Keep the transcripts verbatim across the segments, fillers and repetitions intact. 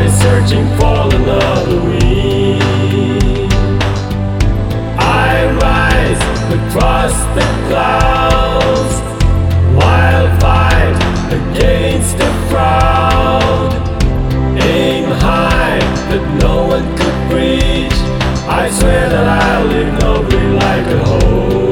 searching for another wing. I rise across the clouds while fight against the crowd. Aim high that no one could reach. I swear that I'll leave nobody like a hole.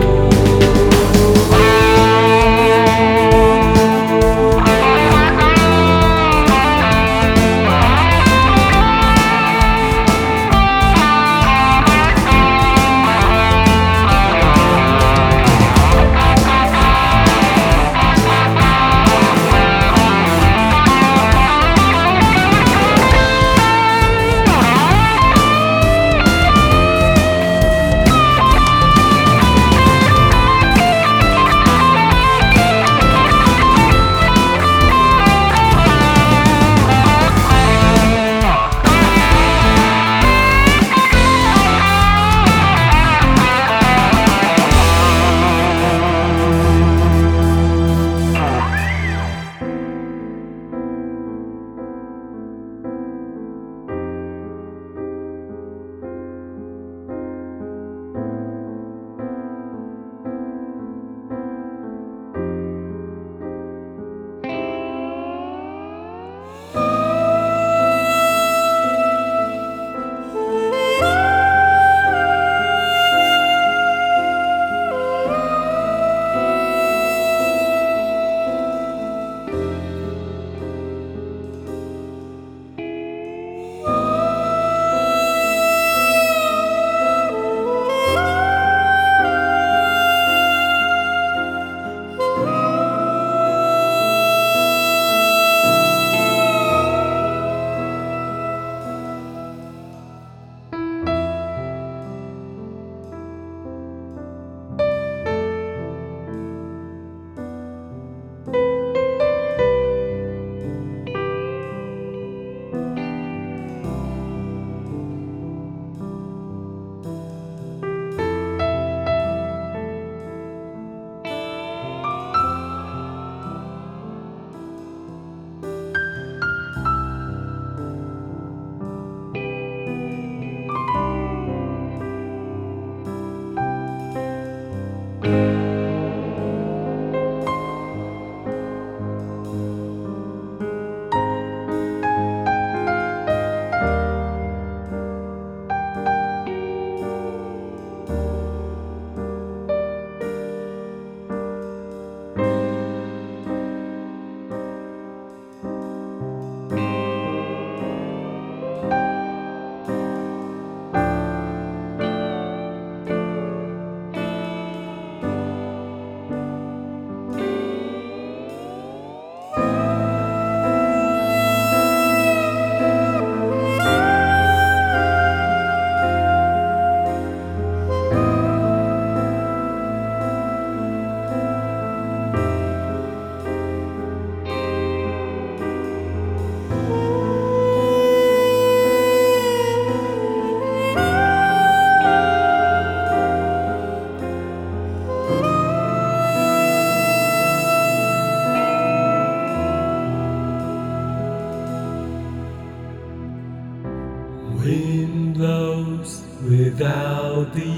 Wind blows without the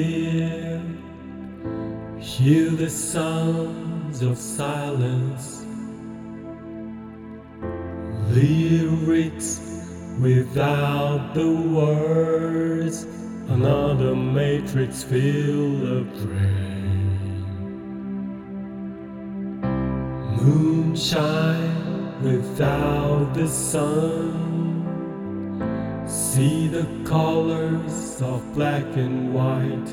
air. Hear the sounds of silence. Lyrics without the words. Another matrix fill the brain. Moonshine without the sun. See the colors of black and white.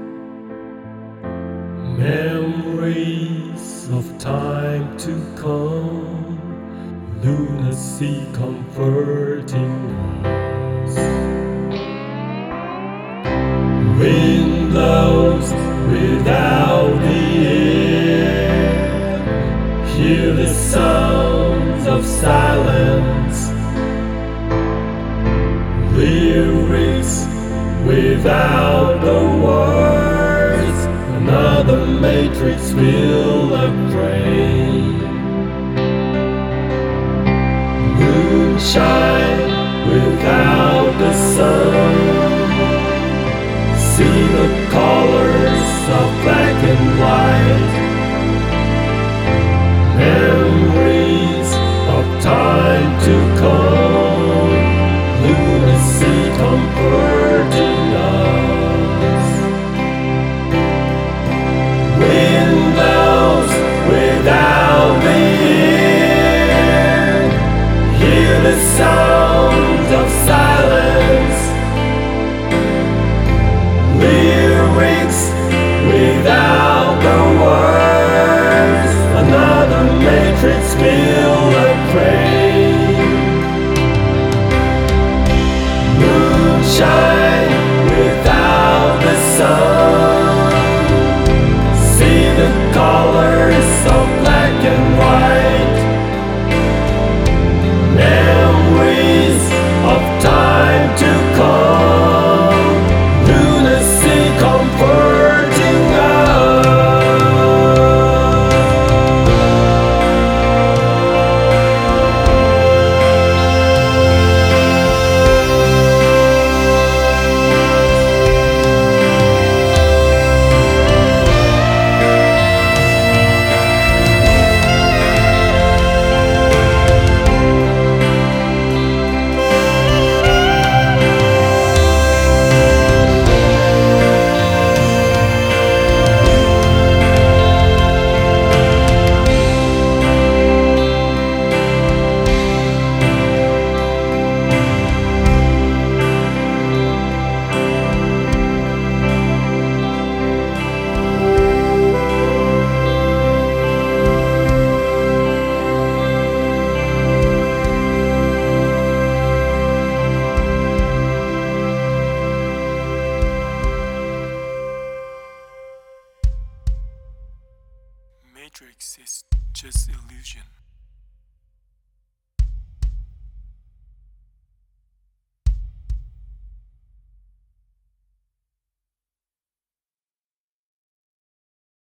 Memories of time to come. Lunacy comforting us. Wind blows without the air. Hear the sounds of silence. Lyrics without the words. Another matrix will upgrade. Moonshine without the sun. See the colors of black and white, memories of time to come, lunacy comforting us. Wind blows without the end, hear the sounds of silence, lyrics without the words, another matrix build a crane. Moonshine without the sun, see the color